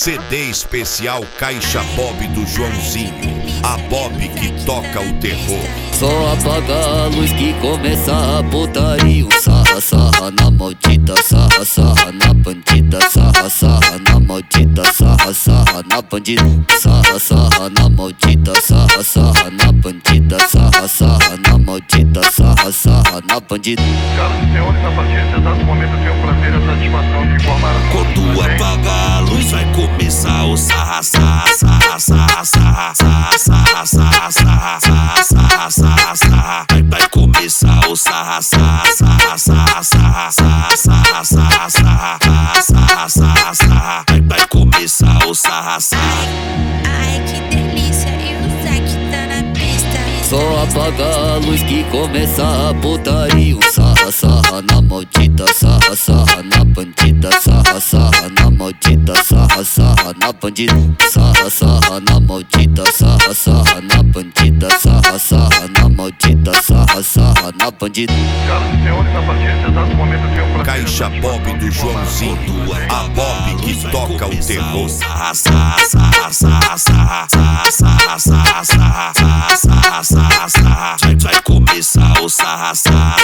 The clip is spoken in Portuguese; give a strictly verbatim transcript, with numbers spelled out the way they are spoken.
C D especial Caixa Bob do Joãozinho, a Bob que toca o terror. Só apaga a luz que começa a putaria. Sarra, sarra na maldita, sarra, sarra na bandida. Sarra, sarra na maldita, sarra, sarra na bandida. Sarra, sarra na maldita, sarra, sarra na bandida. Sarra, sarra na maldita, sarra, sarra na bandida. Senhoras e senhores, a partir desse exato momento eu tenho o prazer e a satisfação de informar. Quando apagar a luz vai começar o sarra, sarra, sarra, sarra, sarra, sarra, sarra, sarra, sarra, sarra, sarra, sarra. Vai, vai começar o sarra, sarra, sarra, sarra, sarra, sarra, sarra, sarra, sarra, sarra, sarra, sarra. Vai, vai começar o sarra, sarra. Ai, que delícia, e o Zack tá na pista. Só apaga a luz que começa a putaria. Sarra, sarra na maldita, sarra, sarra na bandida. Sarra, sarra na maldita, sarra, sarra na bandida. Sarra, sarra na maldita, sarra, sarra na bandida. Sarra, sarra na maldita, sarra, sarra na bandida. Senhoras e senhores, a partir desse exato momento eu tenho o prazer. Caixa Bob do Joãozinho, a Bob que toca o terror. Sarra, sarra, sarra, sarra, sarra, sarra, sarra, sarra, sarra, sarra, sarra, sarra. Vai, vai começar o sarra, sarra.